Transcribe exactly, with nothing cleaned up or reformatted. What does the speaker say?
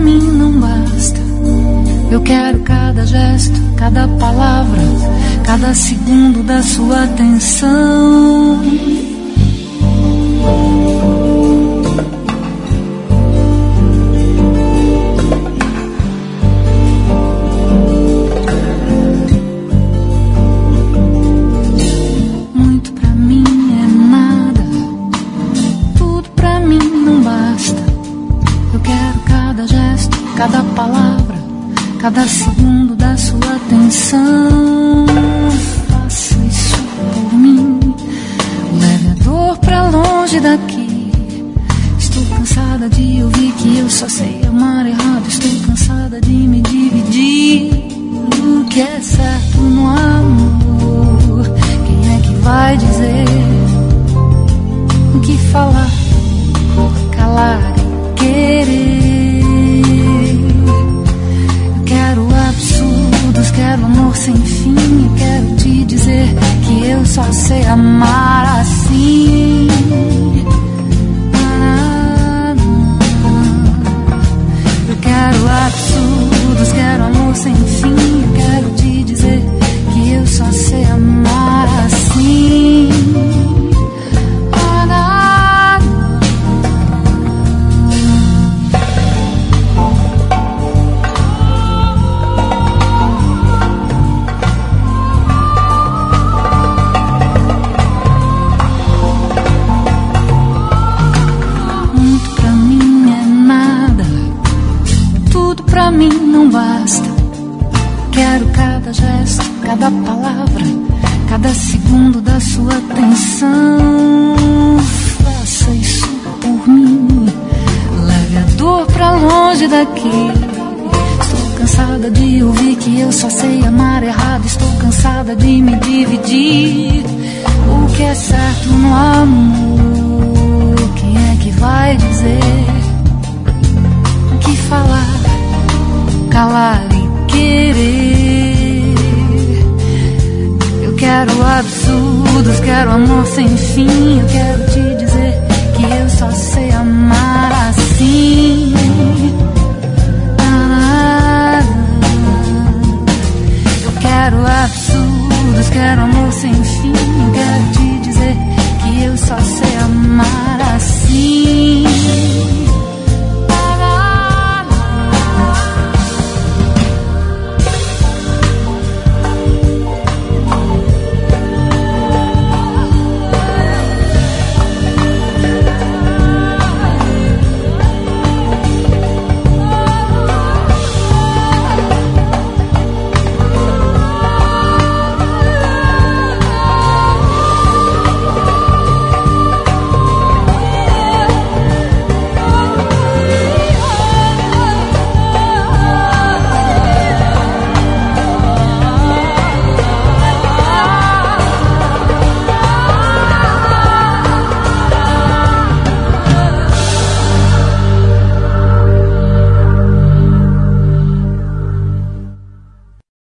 mim não basta. Eu quero cada gesto, cada palavra, cada segundo da sua atenção. Muito pra mim é nada, tudo pra mim não basta. Eu quero cada gesto, cada palavra, cada segundo da sua atenção. Faça isso por mim, leve a dor pra longe daqui. Estou cansada de ouvir que eu só sei amar errado. Estou cansada de me dividir. O que é certo no amor? Quem é que vai dizer? O que falar, calar e querer? Quero absurdos, quero amor sem fim. Eu quero te dizer que eu só sei amar assim. Eu quero absurdos, quero amor sem fim. Eu quero te dizer que eu só sei amar assim. Pra mim não basta. Quero cada gesto, cada palavra, cada segundo da sua atenção. Faça isso por mim, leve a dor pra longe daqui. Estou cansada de ouvir que eu só sei amar errado. Estou cansada de me dividir. O que é certo no amor? Quem é que vai dizer? O que falar, calar e querer? Eu quero absurdos, quero amor sem fim. Eu quero te dizer que eu só sei